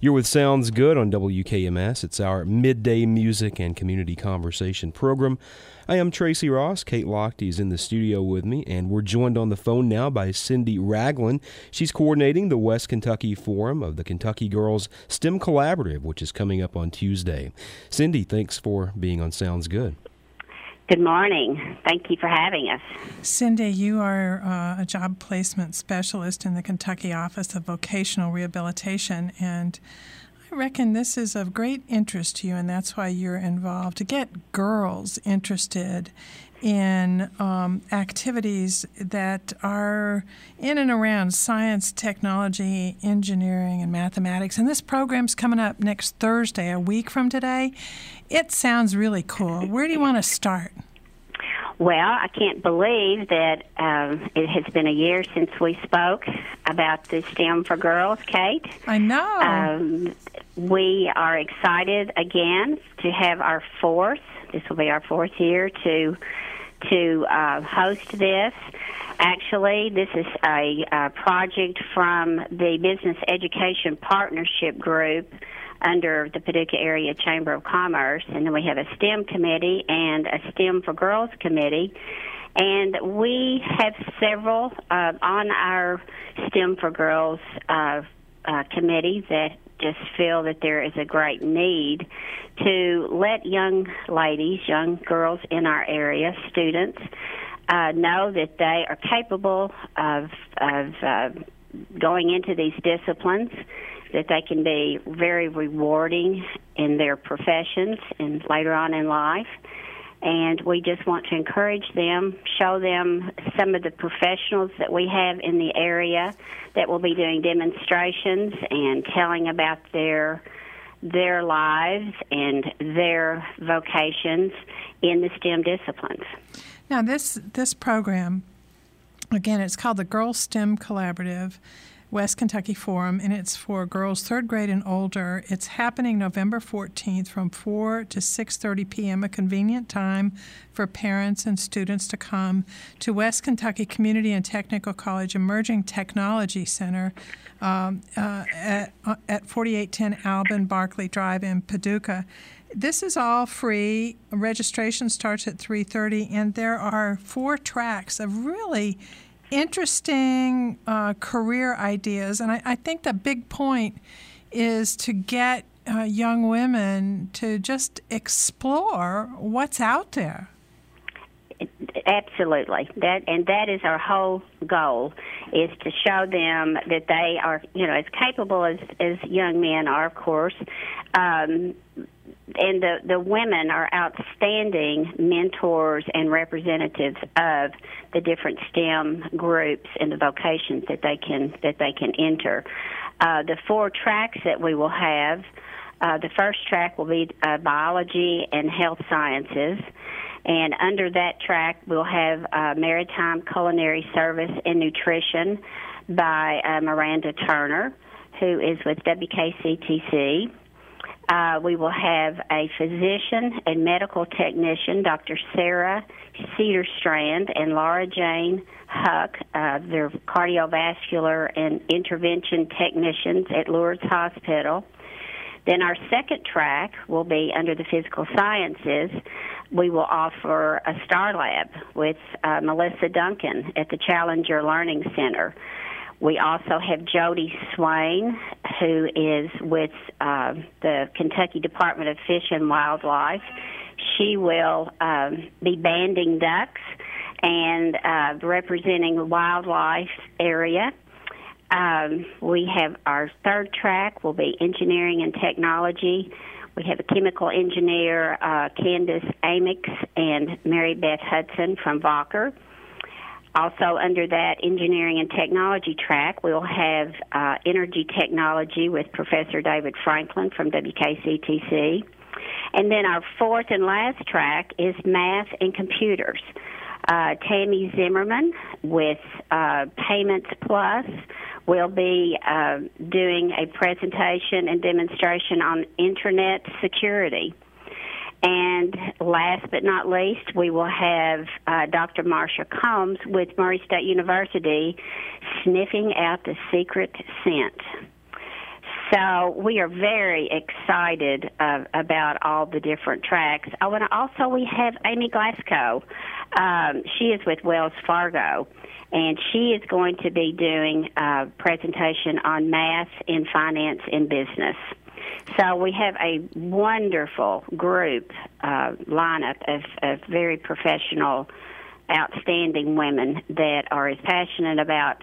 You're with Sounds Good on WKMS. It's our midday music and community conversation program. I am Tracy Ross. Kate Lochte is in the studio with me, and we're joined on the phone now by Cindy Ragland. She's coordinating the West Kentucky Forum of the Kentucky Girls STEM Collaborative, which is coming up on Tuesday. Cindy, thanks for being on Sounds Good. Good morning. Thank you for having us. Cindy, you are a job placement specialist in the Kentucky Office of Vocational Rehabilitation, and I reckon this is of great interest to you, and that's why you're involved, to get girls interested in activities that are in and around science, technology, engineering, and mathematics. And this program's coming up next Thursday, a week from today. It sounds really cool. Where do you want to start? Well, I can't believe that it has been a year since we spoke about the STEM for Girls, Kate. I know. We are excited again to have our fourth. This will be our fourth year to host this. Actually, this is a project from the Business Education Partnership Group under the Paducah Area Chamber of Commerce, and then we have a STEM committee and a STEM for Girls committee. And we have several on our STEM for Girls committee that just feel that there is a great need to let young ladies, young girls in our area, students, know that they are capable of going into these disciplines, that they can be very rewarding in their professions and later on in life. And we just want to encourage them, show them some of the professionals that we have in the area that will be doing demonstrations and telling about their lives and their vocations in the STEM disciplines. Now, this program, again, it's called the Girls STEM Collaborative West Kentucky Forum, and it's for girls third grade and older. It's happening November 14th from 4 to 6:30 p.m., a convenient time for parents and students to come to West Kentucky Community and Technical College Emerging Technology Center at 4810 Alban Barkley Drive in Paducah. This is all free. Registration starts at 3:30, and there are 4 tracks of really interesting career ideas. And I think the big point is to get young women to just explore what's out there. Absolutely. That is our whole goal, is to show them that they are, as capable as young men are, of course. And the women are outstanding mentors and representatives of the different STEM groups and the vocations that they can enter. The 4 tracks that we will have, the first track will be biology and health sciences. And under that track, we'll have maritime culinary service and nutrition by Miranda Turner, who is with WKCTC. We will have a physician and medical technician, Dr. Sarah Cedarstrand and Laura Jane Huck. They're cardiovascular and intervention technicians at Lourdes Hospital. Then our second track will be under the physical sciences. We will offer a STAR Lab with Melissa Duncan at the Challenger Learning Center. We also have Jody Swain, who is with the Kentucky Department of Fish and Wildlife. She will be banding ducks and representing the wildlife area. We have our third track will be engineering and technology. We have a chemical engineer, Candace Amix, and Mary Beth Hudson from Valker. Also, under that engineering and technology track, we'll have energy technology with Professor David Franklin from WKCTC. And then our fourth and last track is math and computers. Tammy Zimmerman with Payments Plus will be doing a presentation and demonstration on Internet security. And last but not least, we will have Dr. Marsha Combs with Murray State University sniffing out the secret scent. So we are very excited about all the different tracks. We have Amy Glasgow. She is with Wells Fargo, and she is going to be doing a presentation on math in finance and business. So we have a wonderful group lineup of very professional, outstanding women that are as passionate about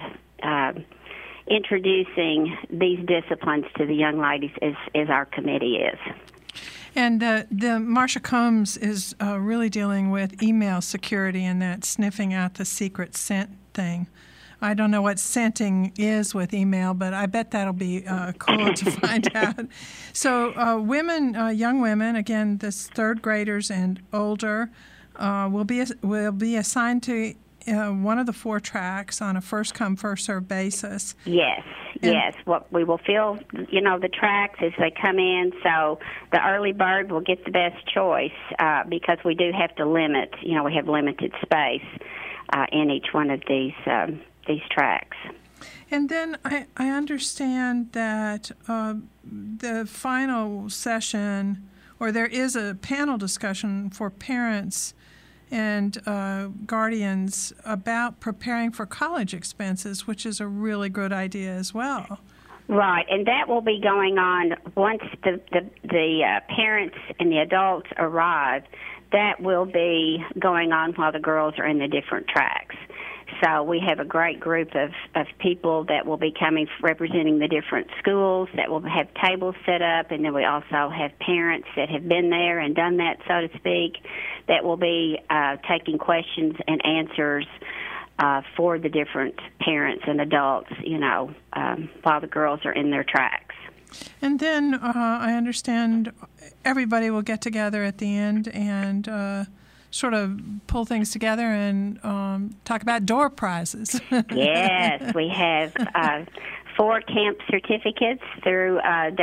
introducing these disciplines to the young ladies as our committee is. And the Marcia Combs is really dealing with email security and that sniffing out the secret scent thing. I don't know what scenting is with email, but I bet that'll be cool to find out. So young women, again, this third graders and older, will be assigned to one of the 4 tracks on a first-come, first-served basis. Yes. What we will fill, the tracks as they come in, so the early bird will get the best choice because we do have to limit, we have limited space in each one of these tracks. And then I understand that the final session, or there is a panel discussion for parents and guardians about preparing for college expenses, which is a really good idea as well. Right, and that will be going on once the parents and the adults arrive. That will be going on while the girls are in the different tracks. So we have a great group of people that will be coming representing the different schools that will have tables set up, and then we also have parents that have been there and done that, so to speak, that will be taking questions and answers for the different parents and adults, while the girls are in their tracks. And then I understand everybody will get together at the end and sort of pull things together and talk about door prizes. Yes, we have 4 camp certificates through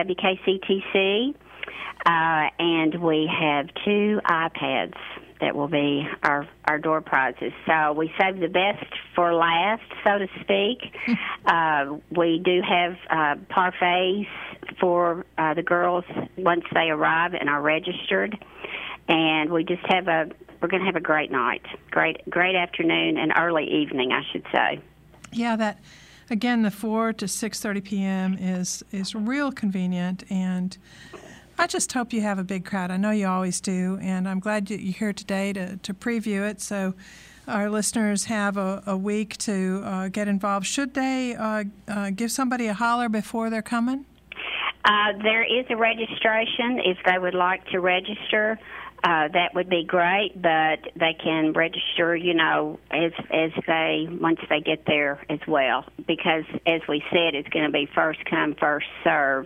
WKCTC, and we have 2 iPads that will be our door prizes. So we save the best for last, so to speak. We do have parfaits for the girls once they arrive and are registered, and we just we're going to have a great night, great afternoon and early evening, I should say. Yeah, that again, the 4 to 6:30 p.m. is real convenient, and I just hope you have a big crowd. I know you always do, and I'm glad that you're here today to preview it. So our listeners have a week to get involved. Should they give somebody a holler before they're coming? There is a registration if they would like to register. That would be great, but they can register, once they get there as well, because as we said, it's going to be first come, first serve,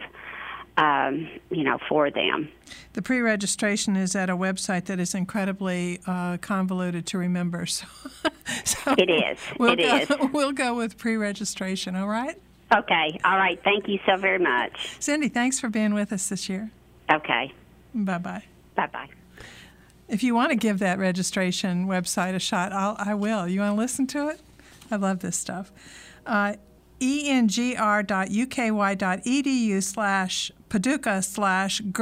for them. The pre-registration is at a website that is incredibly convoluted to remember. So it is. We'll go with pre-registration. All right. Okay. All right. Thank you so very much, Cindy. Thanks for being with us this year. Okay. Bye-bye. Bye-bye. If you want to give that registration website a shot, I will. You want to listen to it? I love this stuff.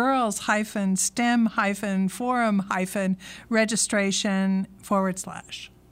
engr.uky.edu/Paducah/girls-STEM-forum-registration/.